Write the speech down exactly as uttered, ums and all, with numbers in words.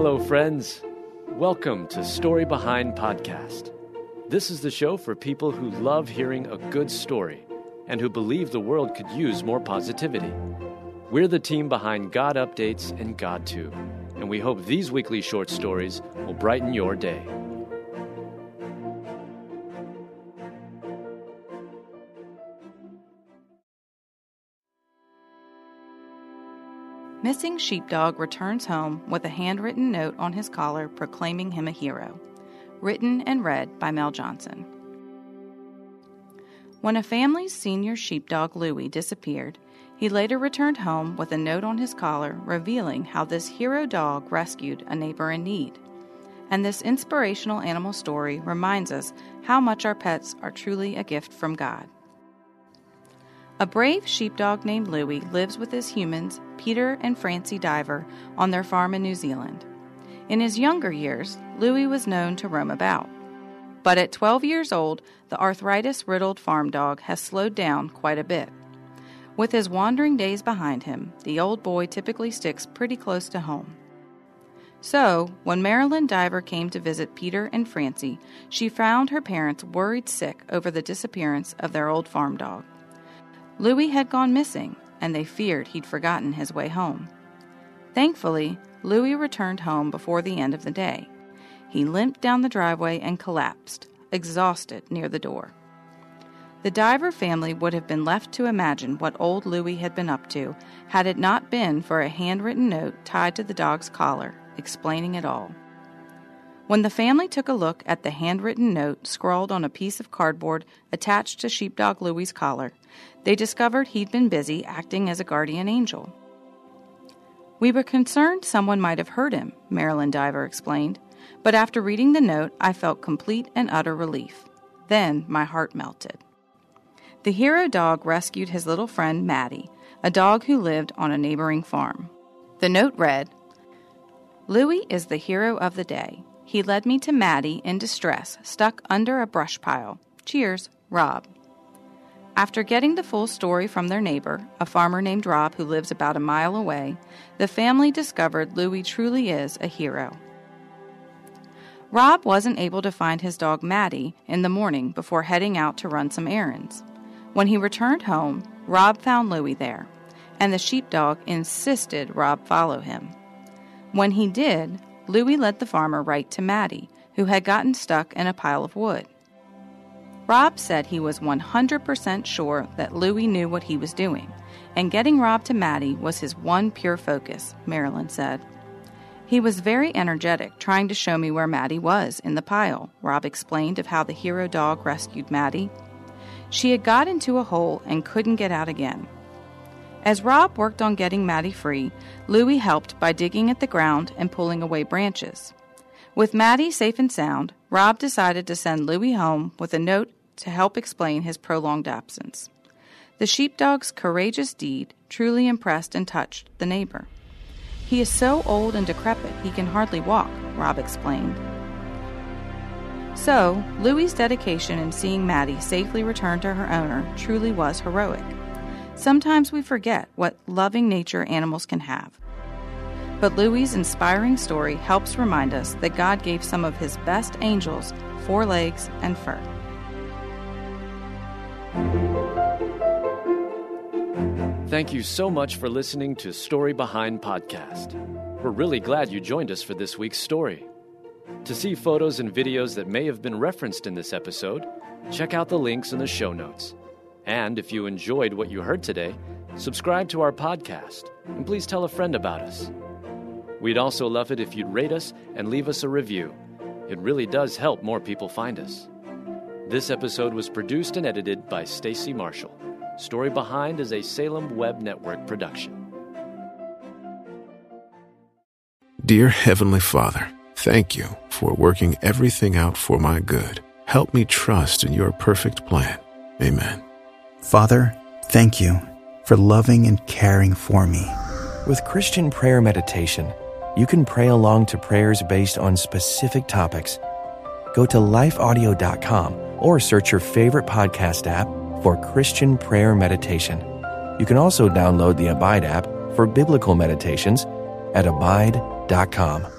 Hello, friends. Welcome to Story Behind Podcast. This is the show for people who love hearing a good story and who believe the world could use more positivity. We're the team behind God Updates and GodTube, and we hope these weekly short stories will brighten your day. Missing Sheepdog returns home with a handwritten note on his collar proclaiming him a hero. Written and read by Mel Johnson. When a family's senior sheepdog, Louie, disappeared, he later returned home with a note on his collar revealing how this hero dog rescued a neighbor in need. And this inspirational animal story reminds us how much our pets are truly a gift from God. A brave sheepdog named Louie lives with his humans, Peter and Francie Diver, on their farm in New Zealand. In his younger years, Louie was known to roam about. But at twelve years old, the arthritis-riddled farm dog has slowed down quite a bit. With his wandering days behind him, the old boy typically sticks pretty close to home. So, when Marilyn Diver came to visit Peter and Francie, she found her parents worried sick over the disappearance of their old farm dog. Louie had gone missing, and they feared he'd forgotten his way home. Thankfully, Louie returned home before the end of the day. He limped down the driveway and collapsed, exhausted, near the door. The Diver family would have been left to imagine what old Louie had been up to had it not been for a handwritten note tied to the dog's collar, explaining it all. When the family took a look at the handwritten note scrawled on a piece of cardboard attached to Sheepdog Louie's collar, they discovered he'd been busy acting as a guardian angel. "We were concerned someone might have hurt him," Marilyn Diver explained, "but after reading the note, I felt complete and utter relief. Then my heart melted." The hero dog rescued his little friend Maddie, a dog who lived on a neighboring farm. The note read, "Louie is the hero of the day. He led me to Maddie in distress, stuck under a brush pile. Cheers, Rob." After getting the full story from their neighbor, a farmer named Rob who lives about a mile away, the family discovered Louie truly is a hero. Rob wasn't able to find his dog Maddie in the morning before heading out to run some errands. When he returned home, Rob found Louie there, and the sheepdog insisted Rob follow him. When he did, Louie led the farmer right to Maddie, who had gotten stuck in a pile of wood. Rob said he was one hundred percent sure that Louie knew what he was doing, and getting Rob to Maddie was his one pure focus, Marilyn said. "He was very energetic, trying to show me where Maddie was in the pile," Rob explained of how the hero dog rescued Maddie. "She had got into a hole and couldn't get out again." As Rob worked on getting Maddie free, Louie helped by digging at the ground and pulling away branches. With Maddie safe and sound, Rob decided to send Louie home with a note to help explain his prolonged absence. The sheepdog's courageous deed truly impressed and touched the neighbor. "He is so old and decrepit he can hardly walk," Rob explained. So, Louie's dedication in seeing Maddie safely return to her owner truly was heroic. Sometimes we forget what loving nature animals can have. But Louie's inspiring story helps remind us that God gave some of his best angels four legs and fur. Thank you so much for listening to Story Behind Podcast. We're really glad you joined us for this week's story. To see photos and videos that may have been referenced in this episode, check out the links in the show notes. And if you enjoyed what you heard today, subscribe to our podcast, and please tell a friend about us. We'd also love it if you'd rate us and leave us a review. It really does help more people find us. This episode was produced and edited by Stacy Marshall. Story Behind is a Salem Web Network production. Dear Heavenly Father, thank you for working everything out for my good. Help me trust in your perfect plan. Amen. Father, thank you for loving and caring for me. With Christian Prayer Meditation, you can pray along to prayers based on specific topics. Go to life audio dot com or search your favorite podcast app for Christian Prayer Meditation. You can also download the Abide app for biblical meditations at abide dot com.